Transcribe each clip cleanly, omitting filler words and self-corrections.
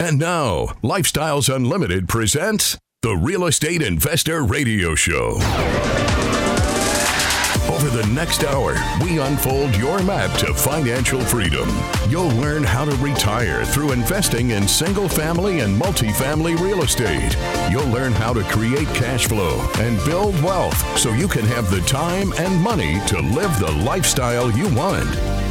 And now, Lifestyles Unlimited presents the Real Estate Investor Radio Show. Over the next hour, we unfold your map to financial freedom. You'll learn how to retire through investing in single-family and multifamily real estate. You'll learn how to create cash flow and build wealth so you can have the time and money to live the lifestyle you want.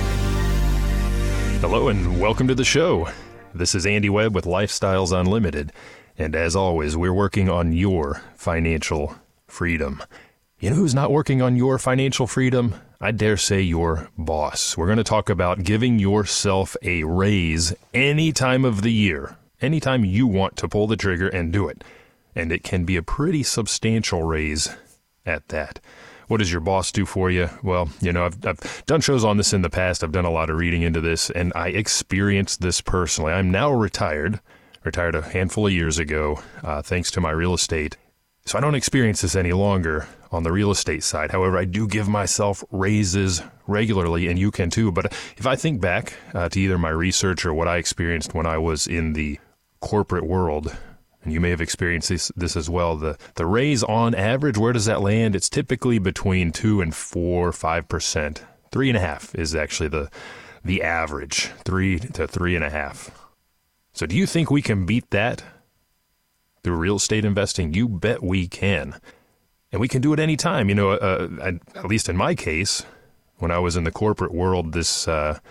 Hello and welcome to the show. This is Andy Webb with Lifestyles Unlimited, and as always, we're working on your financial freedom. You know who's not working on your financial freedom? I dare say your boss. We're going to talk about giving yourself a raise any time of the year, anytime you want to pull the trigger and do it. And it can be a pretty substantial raise at that. What does your boss do for you? Well, you know, I've done shows on this in the past. I've done a lot of reading into this, and I experienced this personally. I'm now retired a handful of years ago, thanks to my real estate. So I don't experience this any longer on the real estate side. However, I do give myself raises regularly, and you can too. But if I think back to either my research or what I experienced when I was in the corporate world, and you may have experienced this as well, the raise on average, where does that land? It's typically between 2 and 4, 5%. 3.5 is actually the average, 3 to 3.5. So do you think we can beat that through real estate investing? You bet we can. And we can do it anytime. You know, at least in my case, when I was in the corporate world, this,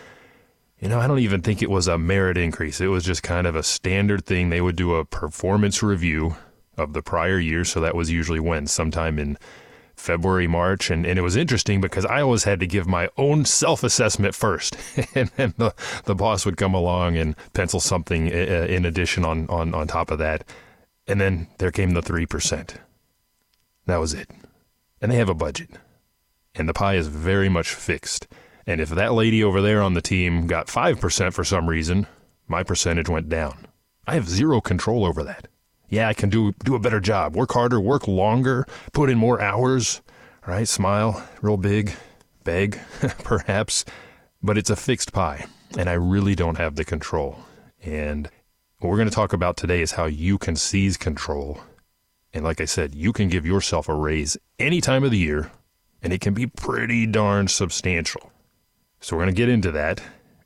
I don't even think it was a merit increase. It was just kind of a standard thing. They would do a performance review of the prior year. So that was usually sometime in February, March. And it was interesting because I always had to give my own self-assessment first. And then the boss would come along and pencil something in addition on top of that. And then there came the 3%. That was it. And they have a budget. And the pie is very much fixed. And if that lady over there on the team got 5% for some reason, my percentage went down. I have zero control over that. Yeah, I can do a better job, work harder, work longer, put in more hours, right? Smile, real big, beg, perhaps. But it's a fixed pie, and I really don't have the control. And what we're going to talk about today is how you can seize control. And like I said, you can give yourself a raise any time of the year, and it can be pretty darn substantial. So we're going to get into that.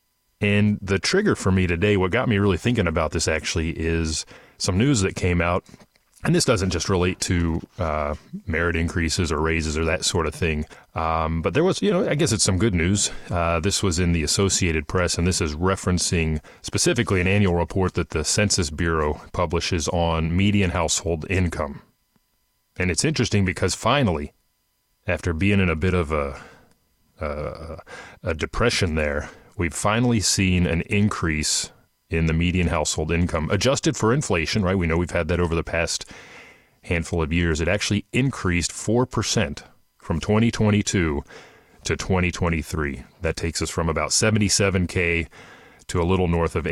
And the trigger for me today, what got me really thinking about this actually, is some news that came out. And this doesn't just relate to merit increases or raises or that sort of thing. But there was, I guess it's some good news. This was in the Associated Press, and this is referencing specifically an annual report that the Census Bureau publishes on median household income. And it's interesting because finally, after being in a bit of a depression there, we've finally seen an increase in the median household income, adjusted for inflation, right? We know we've had that over the past handful of years. It actually increased 4% from 2022 to 2023. That takes us from about 77K to a little north of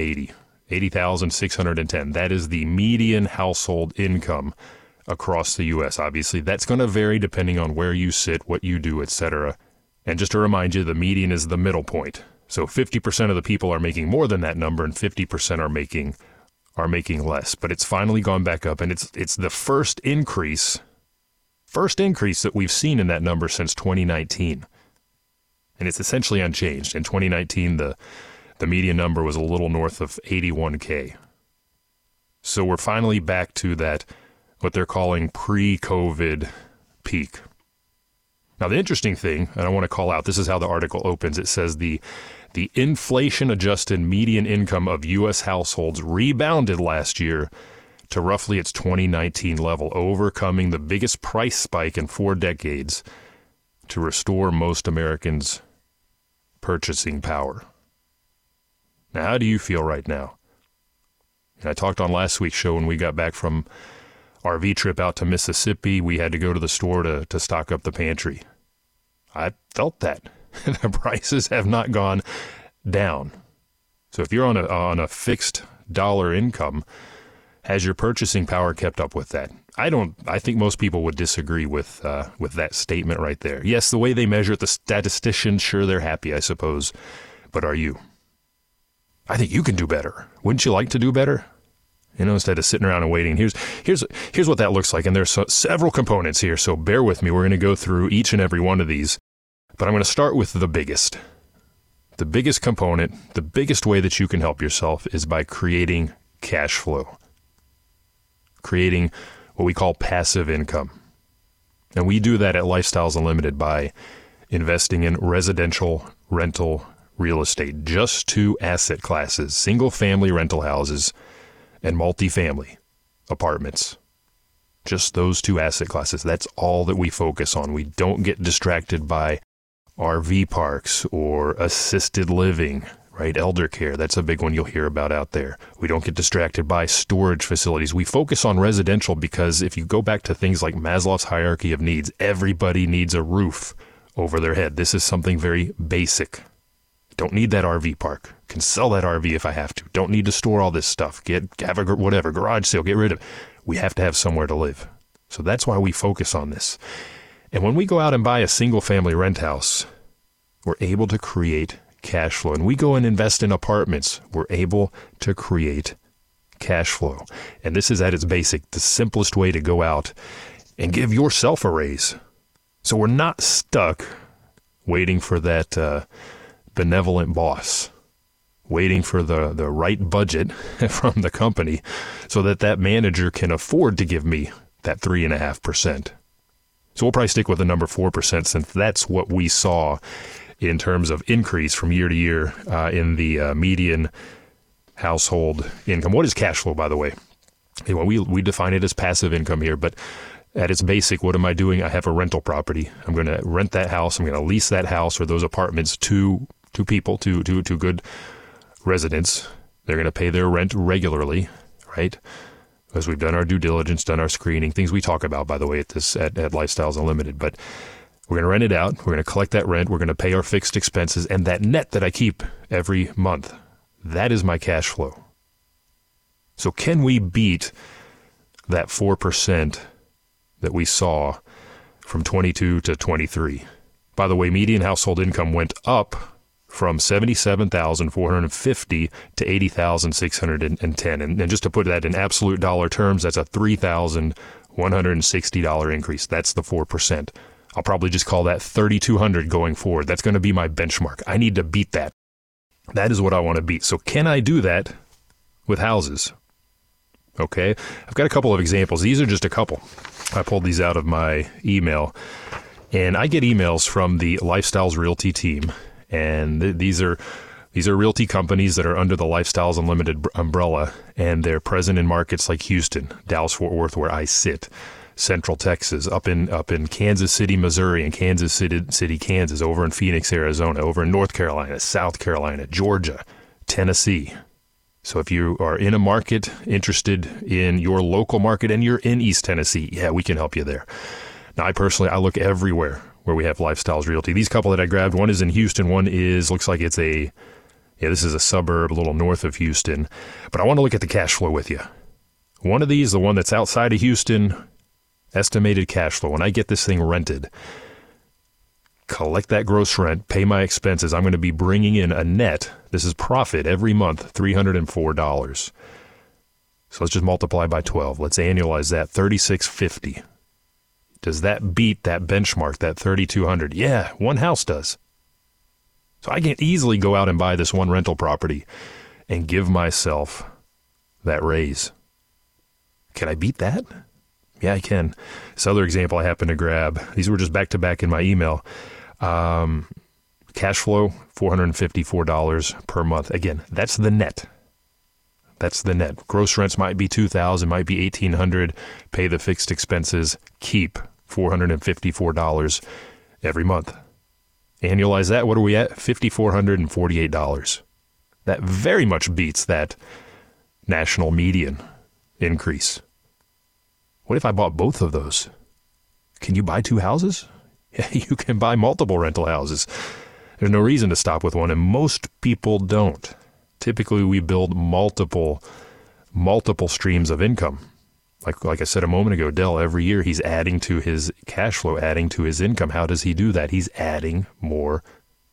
80,610. That is the median household income across the U.S. Obviously, that's going to vary depending on where you sit, what you do, etc. And just to remind you, the median is the middle point. So 50% of the people are making more than that number, and 50% are making less. But it's finally gone back up, and it's the first increase that we've seen in that number since 2019. And it's essentially unchanged. In 2019, the median number was a little north of 81K. So we're finally back to that, what they're calling pre-COVID peak. Now, the interesting thing, and I want to call out, this is how the article opens. It says the inflation-adjusted median income of U.S. households rebounded last year to roughly its 2019 level, overcoming the biggest price spike in 4 decades to restore most Americans' purchasing power. Now, how do you feel right now? And I talked on last week's show when we got back from RV trip out to Mississippi. We had to go to the store to stock up the pantry. I felt that. The prices have not gone down. So if you're on a fixed dollar income, has your purchasing power kept up with that? I think most people would disagree with that statement right there. Yes, the way they measure it, the statisticians, sure, they're happy, I suppose. But are you? I think you can do better. Wouldn't you like to do better? instead of sitting around and waiting. Here's what that looks like. And there's several components here, so bear with me. We're going to go through each and every one of these. But I'm going to start with the biggest. The biggest component, the biggest way that you can help yourself is by creating cash flow. Creating what we call passive income. And we do that at Lifestyles Unlimited by investing in residential rental real estate. Just two asset classes, single-family rental houses and multifamily apartments. Just those two asset classes. That's all that we focus on. We don't get distracted by RV parks or assisted living, right? Elder care, that's a big one you'll hear about out there. We don't get distracted by storage facilities. We focus on residential because if you go back to things like Maslow's hierarchy of needs, everybody needs a roof over their head. This is something very basic. Don't need that RV park. Can sell that RV if I have to. Don't need to store all this stuff. Have a garage sale, get rid of it. We have to have somewhere to live. So that's why we focus on this. And when we go out and buy a single-family rent house, we're able to create cash flow. And we go and invest in apartments, we're able to create cash flow. And this is at its basic, the simplest way to go out and give yourself a raise. So we're not stuck waiting for that benevolent boss, waiting for the right budget from the company so that manager can afford to give me that 3.5%. So we'll probably stick with the number 4% since that's what we saw in terms of increase from year to year in the median household income. What is cash flow, by the way? We define it as passive income here, but at its basic, what am I doing? I have a rental property. I'm going to rent that house. I'm going to lease that house or those apartments to people, to good residents. They're going to pay their rent regularly, right? Because we've done our due diligence, done our screening, things we talk about, by the way, at Lifestyles Unlimited. But we're going to rent it out. We're going to collect that rent. We're going to pay our fixed expenses. And that net that I keep every month, that is my cash flow. So can we beat that 4% that we saw from 22 to 23? By the way, median household income went up from $77,450 to $80,610. And just to put that in absolute dollar terms, that's a $3,160 increase. That's the 4%. I'll probably just call that 3,200 going forward. That's going to be my benchmark. I need to beat that. That is what I want to beat. So can I do that with houses? Okay. I've got a couple of examples. These are just a couple. I pulled these out of my email. And I get emails from the Lifestyles Realty team. And these are realty companies that are under the Lifestyles Unlimited umbrella, and they're present in markets like Houston, Dallas-Fort Worth, where I sit, Central Texas, up in Kansas City, Missouri, and Kansas City, Kansas, over in Phoenix, Arizona, over in North Carolina, South Carolina, Georgia, Tennessee. So if you are in a market, interested in your local market, and you're in East Tennessee, yeah, we can help you there. Now, I look everywhere where we have Lifestyles Realty. These couple that I grabbed, one is in Houston, one looks like it's this is a suburb a little north of Houston. But I want to look at the cash flow with you. One of these, the one that's outside of Houston, estimated cash flow. When I get this thing rented, collect that gross rent, pay my expenses, I'm going to be bringing in a net, this is profit, every month, $304. So let's just multiply by 12. Let's annualize that, $3,650. Does that beat that benchmark, that 3,200? Yeah, one house does. So I can easily go out and buy this one rental property and give myself that raise. Can I beat that? Yeah, I can. This other example I happened to grab, these were just back-to-back in my email. Cash flow, $454 per month. Again, that's the net. That's the net. Gross rents might be $2,000, might be $1,800. Pay the fixed expenses. Keep $454 every month. Annualize that. What are we at? $5,448. That very much beats that national median increase. What if I bought both of those? Can you buy two houses? Yeah, you can buy multiple rental houses. There's no reason to stop with one, and most people don't. Typically, we build multiple streams of income. Like I said a moment ago, Dell, every year he's adding to his cash flow, adding to his income. How does he do that? He's adding more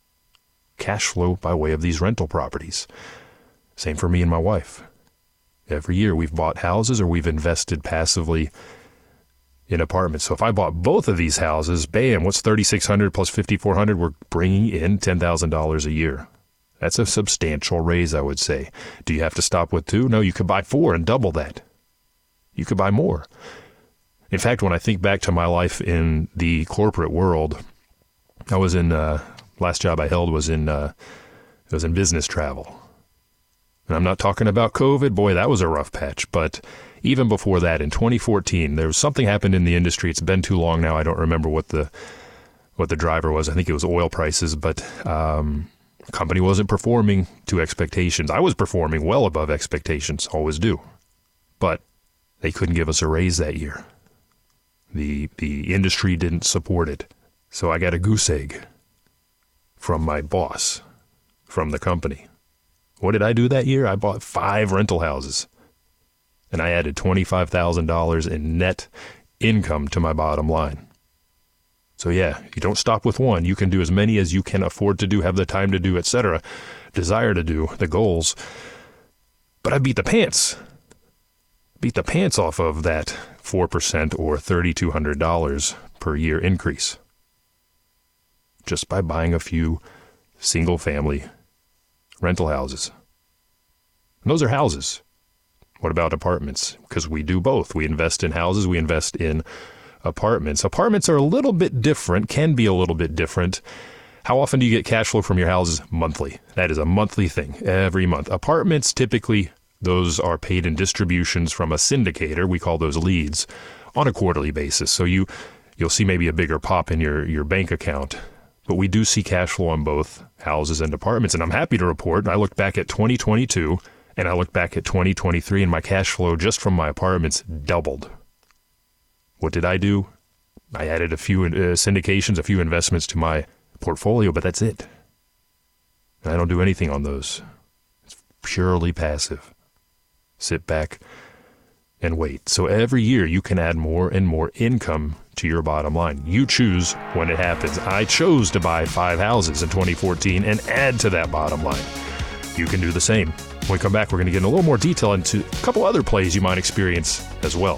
cash flow by way of these rental properties. Same for me and my wife. Every year we've bought houses or we've invested passively in apartments. So if I bought both of these houses, bam, what's $3,600 plus $5,400? We're bringing in $10,000 a year. That's a substantial raise, I would say. Do you have to stop with 2? No, you could buy 4 and double that. You could buy more. In fact, when I think back to my life in the corporate world, I was in, last job I held was in business travel. And I'm not talking about COVID. Boy, that was a rough patch. But even before that, in 2014, there was something happened in the industry. It's been too long now. I don't remember what the driver was. I think it was oil prices, but the company wasn't performing to expectations. I was performing well above expectations, always do. But they couldn't give us a raise that year. The industry didn't support it. So I got a goose egg from my boss, from the company. What did I do that year? I bought 5 rental houses. And I added $25,000 in net income to my bottom line. So yeah, you don't stop with 1. You can do as many as you can afford to do, have the time to do, etc., desire to do, the goals. But I beat the pants. Beat the pants off of that 4% or $3,200 per year increase. Just by buying a few single-family rental houses. And those are houses. What about apartments? Because we do both. We invest in houses, we invest in apartments. Apartments are a little bit different, can be a little bit different. How often do you get cash flow from your houses? Monthly. That is a monthly thing, every month. Apartments, typically, those are paid in distributions from a syndicator. We call those leads on a quarterly basis. So you'll see maybe a bigger pop in your bank account. But we do see cash flow on both houses and apartments. And I'm happy to report, I looked back at 2022 and I looked back at 2023 and my cash flow just from my apartments doubled. What did I do? I added a few syndications, a few investments to my portfolio, but that's it. I don't do anything on those. It's purely passive. Sit back and wait. So every year you can add more and more income to your bottom line. You choose when it happens. I chose to buy 5 houses in 2014 and add to that bottom line. You can do the same. When we come back, we're going to get in a little more detail into a couple other plays you might experience as well.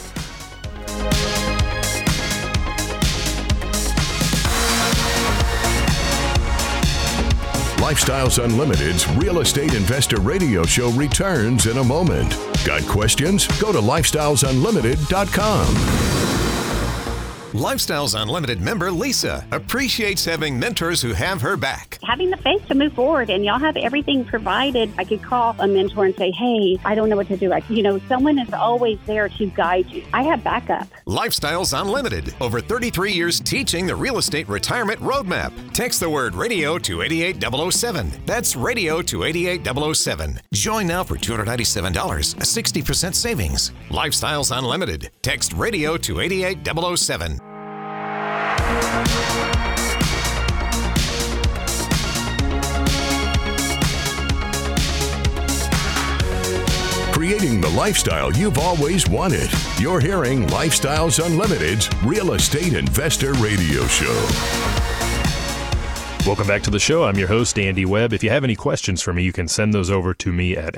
Lifestyles Unlimited's Real Estate Investor Radio Show returns in a moment. Got questions? Go to lifestylesunlimited.com. Lifestyles Unlimited member Lisa appreciates having mentors who have her back. Having the faith to move forward, and y'all have everything provided. I could call a mentor and say, hey, I don't know what to do. Someone is always there to guide you. I have backup. Lifestyles Unlimited. Over 33 years teaching the real estate retirement roadmap. Text the word radio to 88007. That's radio to 88007. Join now for $297, a 60% savings. Lifestyles Unlimited. Text radio to 88007. Creating the lifestyle you've always wanted. You're hearing Lifestyles Unlimited's Real Estate Investor Radio Show. Welcome back to the show. I'm your host, Andy Webb. If you have any questions for me, you can send those over to me at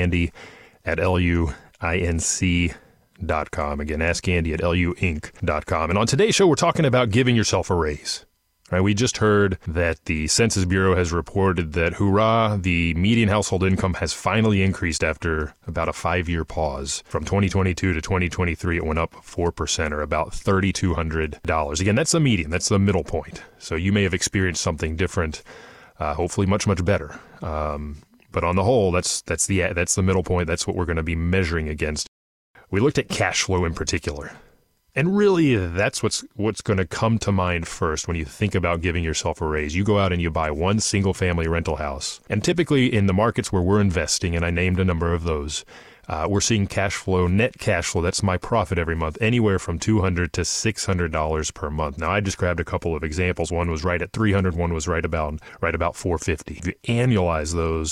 askandy@luinc.com. Again, askandy@luinc.com. And on today's show, we're talking about giving yourself a raise. Right, we just heard that the Census Bureau has reported that, hurrah, the median household income has finally increased after about a 5-year pause. From 2022 to 2023, it went up 4%, or about $3,200. Again, that's the median. That's the middle point. So you may have experienced something different, hopefully much, much better. But on the whole, that's the middle point. That's what we're going to be measuring against. We looked at cash flow in particular. And really, that's what's going to come to mind first when you think about giving yourself a raise. You go out and you buy one single-family rental house. And typically in the markets where we're investing, and I named a number of those, we're seeing cash flow, net cash flow, that's my profit every month, anywhere from $200 to $600 per month. Now, I just grabbed a couple of examples. One was right at $300, one was right about $450. If you annualize those,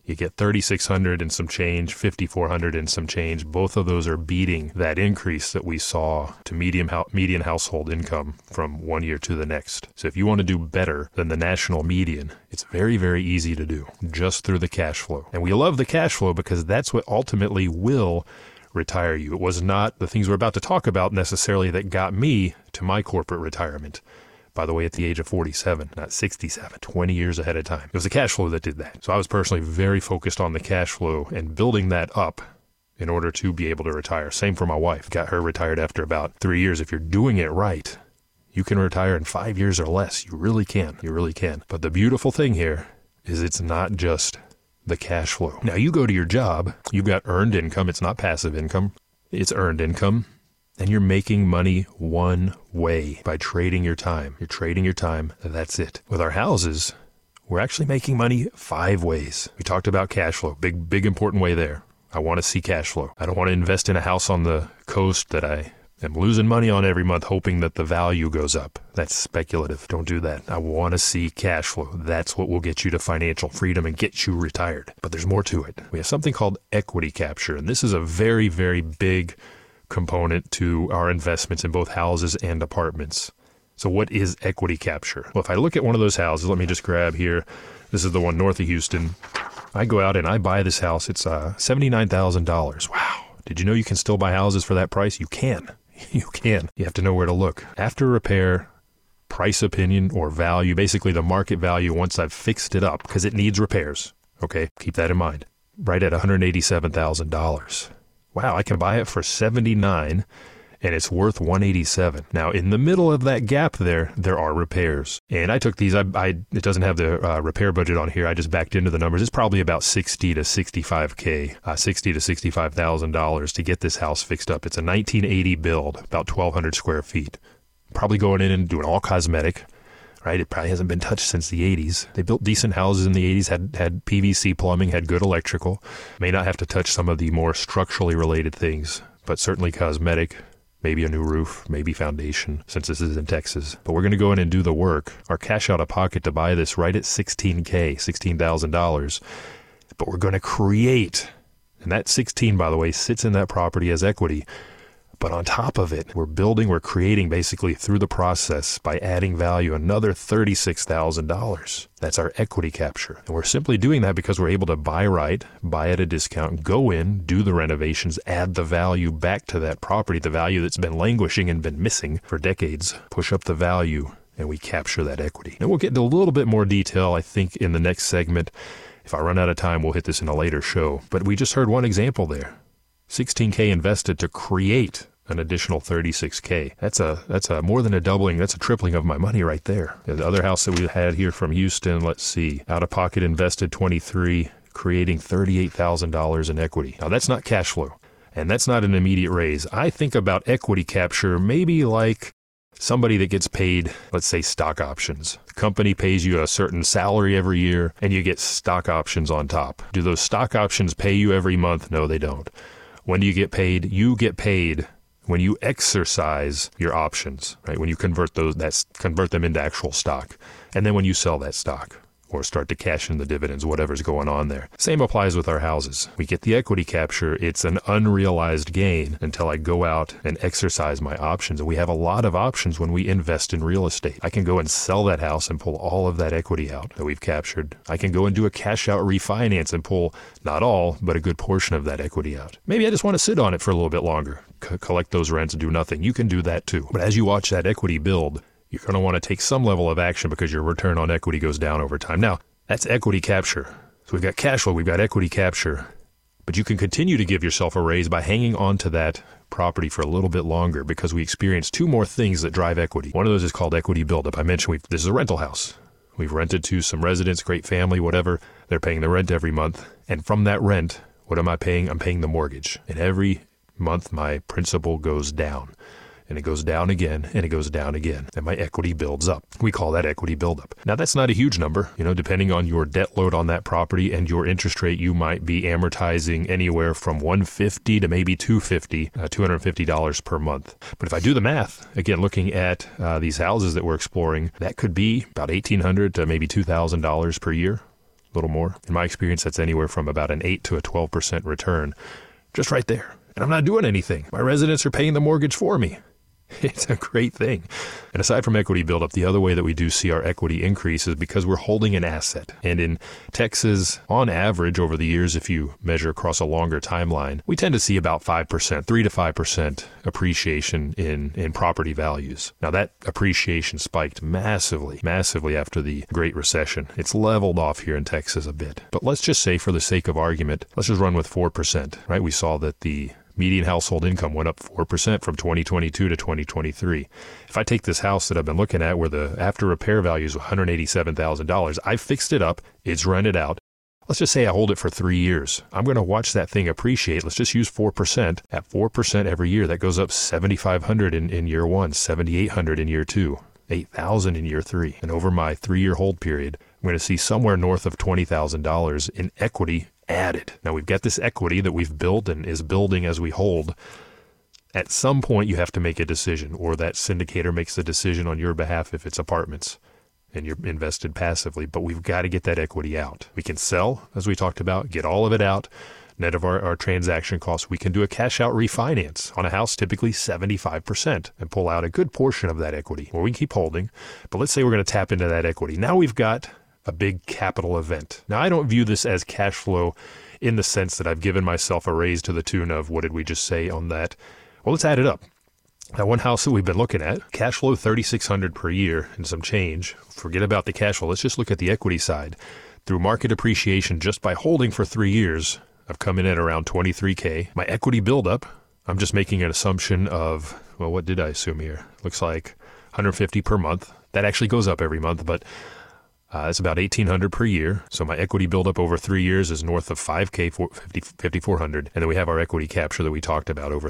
You get $3,600 and some change, $5,400 and some change. Both of those are beating that increase that we saw to median household income from one year to the next. So if you want to do better than the national median, it's very, very easy to do just through the cash flow. And we love the cash flow because that's what ultimately will retire you. It was not the things we're about to talk about necessarily that got me to my corporate retirement. By the way, at the age of 47, not 67, 20 years ahead of time. It was the cash flow that did that. So I was personally very focused on the cash flow and building that up in order to be able to retire. Same for my wife. Got her retired after about 3 years. If you're doing it right, you can retire in 5 years or less. You really can. You really can. But the beautiful thing here is it's not just the cash flow. Now you go to your job, you've got earned income. It's not passive income. It's earned income. And you're making money one way by trading your time. You're trading your time. That's it. With our houses, we're actually making money 5 ways. We talked about cash flow. Big important way there. I want to see cash flow. I don't want to invest in a house on the coast that I am losing money on every month hoping that the value goes up. That's speculative. Don't do that. I want to see cash flow. That's what will get you to financial freedom and get you retired. But there's more to it. We have something called equity capture. And this is a very, very big component to our investments in both houses and apartments. So what is equity capture? Well, if I look at one of those houses, let me just grab here. This is the one north of Houston. I go out and I buy this house. It's $79,000. Wow. Did you know you can still buy houses for that price? You can. You can. You have to know where to look. After repair, price opinion or value, basically the market value once I've fixed it up, because it needs repairs. Okay, keep that in mind. Right at $187,000. Wow, I can buy it for $79,000 and it's worth $187,000. Now, in the middle of that gap there are repairs. And I took these, it doesn't have the repair budget on here. I just backed into the numbers. It's probably about $60,000 to $65,000, $60,000 to $65,000 to get this house fixed up. It's a 1980 build, about 1,200 square feet. Probably going in and doing all cosmetic. Right? It probably hasn't been touched since the 80s. They built decent houses in the 80s, had PVC plumbing, had good electrical. May not have to touch some of the more structurally related things, but certainly cosmetic, maybe a new roof, maybe foundation, since this is in Texas. But we're going to go in and do the work. Our cash out of pocket to buy this right at $16,000. But we're going to create, and that 16, by the way, sits in that property as equity. But on top of it, we're creating basically through the process by adding value another $36,000. That's our equity capture. And we're simply doing that because we're able to buy right, buy at a discount, go in, do the renovations, add the value back to that property, the value that's been languishing and been missing for decades, push up the value, and we capture that equity. And we'll get into a little bit more detail, I think, in the next segment. If I run out of time, we'll hit this in a later show. But we just heard one example there. $16,000 invested to create an additional $36,000. That's a more than a doubling. That's a tripling of my money right there. The other house that we had here from Houston, let's see, out of pocket invested $23,000, creating $38,000 in equity. Now that's not cash flow, and that's not an immediate raise. I think about equity capture maybe like somebody that gets paid, let's say, stock options. The company pays you a certain salary every year, and you get stock options on top. Do those stock options pay you every month? No, they don't. When do you get paid? You get paid when you exercise your options, right? When you convert them into actual stock. And then when you sell that stock or start to cash in the dividends, whatever's going on there. Same applies with our houses. We get the equity capture. It's an unrealized gain until I go out and exercise my options. And we have a lot of options when we invest in real estate. I can go and sell that house and pull all of that equity out that we've captured. I can go and do a cash out refinance and pull not all, but a good portion of that equity out. Maybe I just want to sit on it for a little bit longer, collect those rents and do nothing. You can do that too. But as you watch that equity build, you're going to want to take some level of action because your return on equity goes down over time. Now, that's equity capture. So we've got cash flow, we've got equity capture. But you can continue to give yourself a raise by hanging on to that property for a little bit longer because we experience 2 more things that drive equity. One of those is called equity buildup. I mentioned this is a rental house. We've rented to some residents, great family, whatever. They're paying the rent every month. And from that rent, what am I paying? I'm paying the mortgage. And every month, my principal goes down. And it goes down again, and it goes down again, and my equity builds up. We call that equity buildup. Now, that's not a huge number. Depending on your debt load on that property and your interest rate, you might be amortizing anywhere from $150 to maybe $250 per month. But if I do the math, again, looking at these houses that we're exploring, that could be about $1,800 to maybe $2,000 per year. little more. In my experience, that's anywhere from about an 8 to a 12% return, just right there. And I'm not doing anything. My residents are paying the mortgage for me. It's a great thing. And aside from equity buildup, the other way that we do see our equity increase is because we're holding an asset. And in Texas, on average, over the years, if you measure across a longer timeline, we tend to see about 5%, 3 to 5% appreciation in property values. Now, that appreciation spiked massively after the Great Recession. It's leveled off here in Texas a bit. But let's just say, for the sake of argument, let's just run with 4%, right? We saw that the median household income went up 4% from 2022 to 2023. If I take this house that I've been looking at where the after repair value is $187,000, I fixed it up, it's rented out. Let's just say I hold it for 3 years. I'm going to watch that thing appreciate. Let's just use 4%. At 4% every year, that goes up $7,500 in year one, $7,800 in year two, $8,000 in year three. And over my 3-year hold period, I'm going to see somewhere north of $20,000 in equity added. Now, we've got this equity that we've built and is building as we hold. At some point, you have to make a decision, or that syndicator makes the decision on your behalf if it's apartments and you're invested passively. But we've got to get that equity out. We can sell, as we talked about, get all of it out, net of our transaction costs. We can do a cash out refinance on a house, typically 75%, and pull out a good portion of that equity, or we can keep holding. But let's say we're going to tap into that equity. Now we've got a big capital event. Now, I don't view this as cash flow in the sense that I've given myself a raise to the tune of, what did we just say on that? Well, let's add it up. That one house that we've been looking at, cash flow $3,600 per year and some change. Forget about the cash flow. Let's just look at the equity side. Through market appreciation, just by holding for 3 years, I've come in at around $23K. My equity buildup, I'm just making an assumption of, well, what did I assume here? Looks like $150 per month. That actually goes up every month, but it's about $1,800 per year. So my equity buildup over 3 years is north of $5K, $5,400. And then we have our equity capture that we talked about, over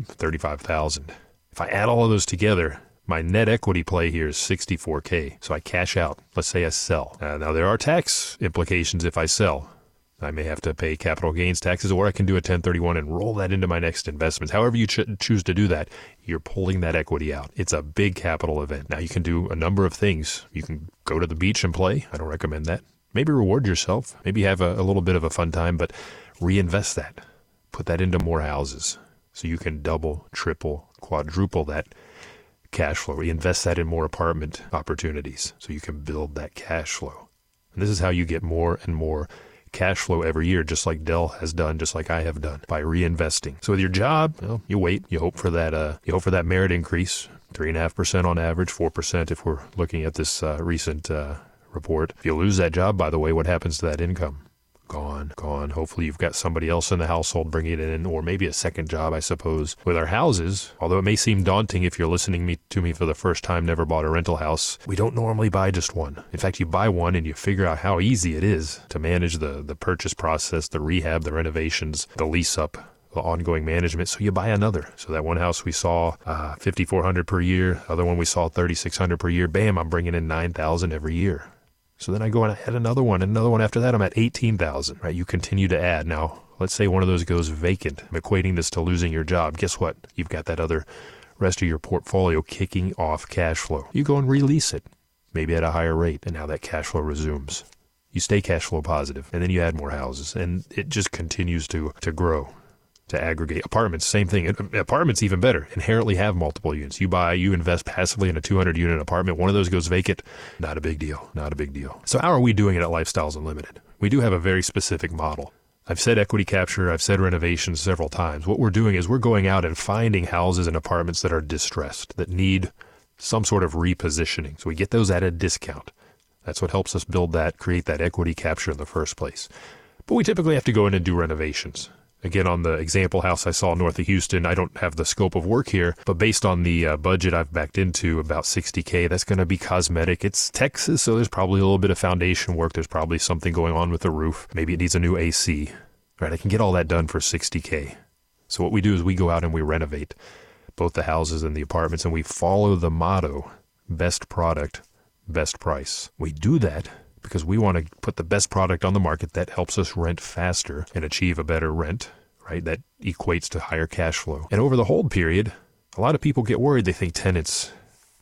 $35,000. If I add all of those together, my net equity play here is $64K. So I cash out. Let's say I sell. Now, there are tax implications if I sell. I may have to pay capital gains taxes, or I can do a 1031 and roll that into my next investments. However you choose to do that, you're pulling that equity out. It's a big capital event. Now, you can do a number of things. You can go to the beach and play. I don't recommend that. Maybe reward yourself. Maybe have a little bit of a fun time, but reinvest that. Put that into more houses so you can double, triple, quadruple that cash flow. Reinvest that in more apartment opportunities so you can build that cash flow. And this is how you get more and more cash flow every year, just like Dell has done, just like I have done, by reinvesting. So with your job, well, you wait, you hope for that merit increase, 3.5% on average, 4% if we're looking at this recent report. If you lose that job, by the way, what happens to that income? Gone. Hopefully you've got somebody else in the household bringing it in, or maybe a second job, I suppose. With our houses, although it may seem daunting if you're listening to me for the first time, never bought a rental house, we don't normally buy just one. In fact, you buy one and you figure out how easy it is to manage the purchase process, the rehab, the renovations, the lease up, the ongoing management. So you buy another. So that one house we saw $5,400 per year, other one we saw $3,600 per year. Bam, I'm bringing in $9,000 every year. So then I go and I add another one after that. I'm at $18,000, right? You continue to add. Now, let's say one of those goes vacant. I'm equating this to losing your job. Guess what? You've got that other rest of your portfolio kicking off cash flow. You go and release it, maybe at a higher rate, and now that cash flow resumes. You stay cash flow positive, and then you add more houses, and it just continues to grow, to aggregate. Apartments, same thing. Apartments, even better, inherently have multiple units. You invest passively in a 200-unit apartment. One of those goes vacant. Not a big deal. So how are we doing it at Lifestyles Unlimited? We do have a very specific model. I've said equity capture, I've said renovations several times. What we're doing is we're going out and finding houses and apartments that are distressed, that need some sort of repositioning. So we get those at a discount. That's what helps us create that equity capture in the first place. But we typically have to go in and do renovations. Again, on the example house I saw north of Houston, I don't have the scope of work here, but based on the budget I've backed into, about $60K, that's going to be cosmetic. It's Texas, so there's probably a little bit of foundation work. There's probably something going on with the roof. Maybe it needs a new AC. Right? I can get all that done for $60K. So what we do is we go out and we renovate both the houses and the apartments, and we follow the motto, best product, best price. We do that because we want to put the best product on the market that helps us rent faster and achieve a better rent, right? That equates to higher cash flow. And over the hold period, a lot of people get worried. They think tenants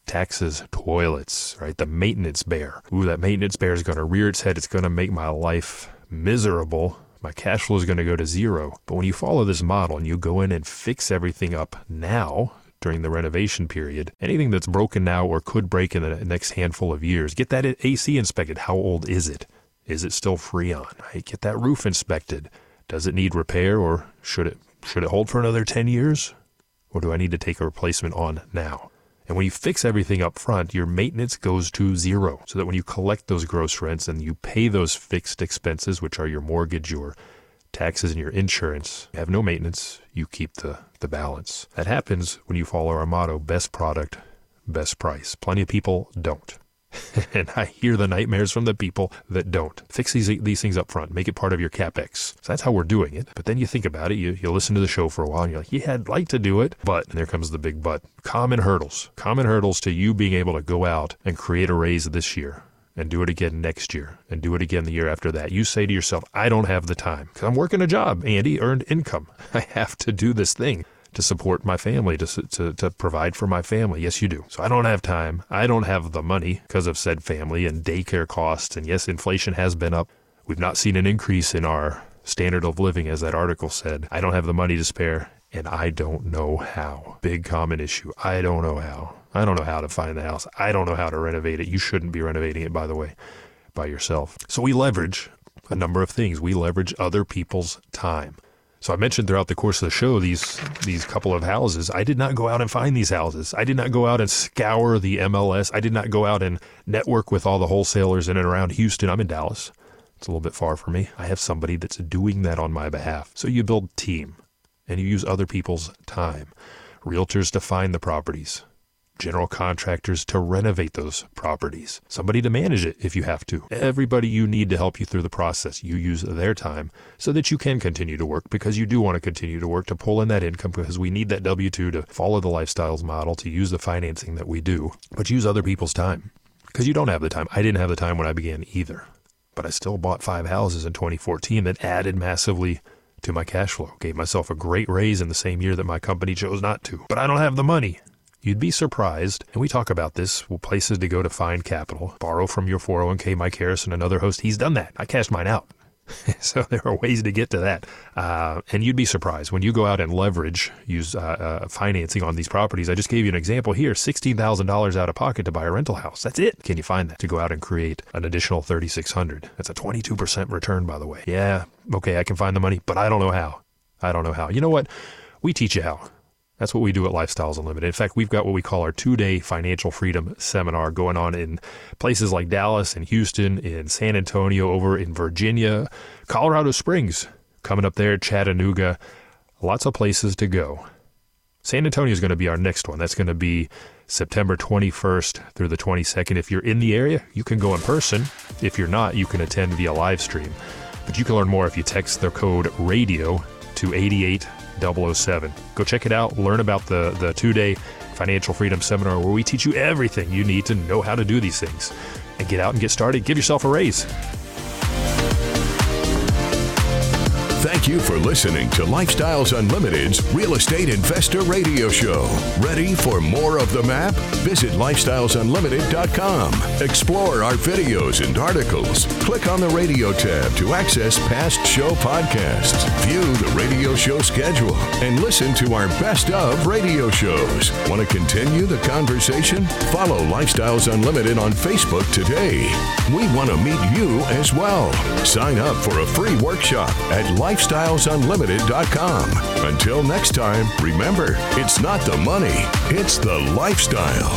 taxes, toilets, right? The maintenance bear. Ooh, that maintenance bear is going to rear its head. It's going to make my life miserable. My cash flow is going to go to zero. But when you follow this model and you go in and fix everything up now during the renovation period, anything that's broken now or could break in the next handful of years, get that AC inspected. How old is it? Is it still Freon? Right? Get that roof inspected. Does it need repair, or should it hold for another 10 years? Or do I need to take a replacement on now? And when you fix everything up front, your maintenance goes to zero, so that when you collect those gross rents and you pay those fixed expenses, which are your mortgage, your taxes, and your insurance, you have no maintenance. You keep the balance. That happens when you follow our motto, best product, best price. Plenty of people don't. And I hear the nightmares from the people that don't. Fix these things up front. Make it part of your CapEx. So that's how we're doing it. But then you think about it. You listen to the show for a while and you're like, yeah, I'd like to do it. But, and there comes the big but, common hurdles to you being able to go out and create a raise this year and do it again next year and do it again the year after that. You say to yourself, I don't have the time because I'm working a job, Andy, earned income. I have to do this thing to support my family, to provide for my family. Yes, you do. So I don't have time. I don't have the money because of said family and daycare costs. And yes, inflation has been up. We've not seen an increase in our standard of living, as that article said. I don't have the money to spare, and I don't know how. Big common issue. I don't know how. I don't know how to find the house. I don't know how to renovate it. You shouldn't be renovating it, by the way, by yourself. So we leverage a number of things. We leverage other people's time. So I mentioned throughout the course of the show these couple of houses. I did not go out and find these houses. I did not go out and scour the MLS. I did not go out and network with all the wholesalers in and around Houston. I'm in Dallas. It's a little bit far for me. I have somebody that's doing that on my behalf. So you build team and you use other people's time. Realtors to find the properties. General contractors to renovate those properties. Somebody to manage it if you have to. Everybody you need to help you through the process. You use their time so that you can continue to work, because you do want to continue to work to pull in that income, because we need that W-2 to follow the Lifestyles model, to use the financing that we do. But use other people's time because you don't have the time. I didn't have the time when I began either. But I still bought 5 houses in 2014 that added massively to my cash flow. Gave myself a great raise in the same year that my company chose not to. But I don't have the money. You'd be surprised, and we talk about this, places to go to find capital. Borrow from your 401k. Mike Harrison, another host, he's done that. I cashed mine out. So there are ways to get to that. And you'd be surprised when you go out and use financing on these properties. I just gave you an example here, $16,000 out of pocket to buy a rental house. That's it. Can you find that? To go out and create an additional $3,600. That's a 22% return, by the way. Yeah, okay, I can find the money, but I don't know how. You know what? We teach you how. That's what we do at Lifestyles Unlimited. In fact, we've got what we call our 2-day financial freedom seminar going on in places like Dallas and Houston, in San Antonio, over in Virginia, Colorado Springs, coming up there, Chattanooga, lots of places to go. San Antonio is going to be our next one. That's going to be September 21st through the 22nd. If you're in the area, you can go in person. If you're not, you can attend via live stream. But you can learn more if you text the code RADIO to 88007. Go check it out. Learn about the 2-day financial freedom seminar, where we teach you everything you need to know how to do these things. And get out and get started. Give yourself a raise. Thank you for listening to Lifestyles Unlimited's Real Estate Investor Radio Show. Ready for more of the map? Visit lifestylesunlimited.com. Explore our videos and articles. Click on the radio tab to access past show podcasts. View the radio show schedule and listen to our best of radio shows. Want to continue the conversation? Follow Lifestyles Unlimited on Facebook today. We want to meet you as well. Sign up for a free workshop at lifestylesunlimited.com. Until next time, remember, it's not the money, it's the lifestyle.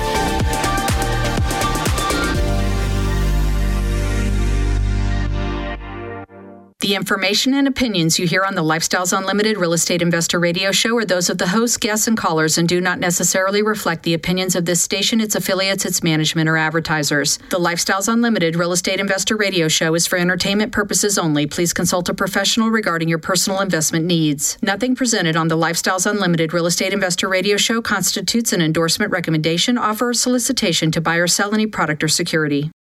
The information and opinions you hear on the Lifestyles Unlimited Real Estate Investor Radio Show are those of the hosts, guests, and callers, and do not necessarily reflect the opinions of this station, its affiliates, its management, or advertisers. The Lifestyles Unlimited Real Estate Investor Radio Show is for entertainment purposes only. Please consult a professional regarding your personal investment needs. Nothing presented on the Lifestyles Unlimited Real Estate Investor Radio Show constitutes an endorsement, recommendation, offer, or solicitation to buy or sell any product or security.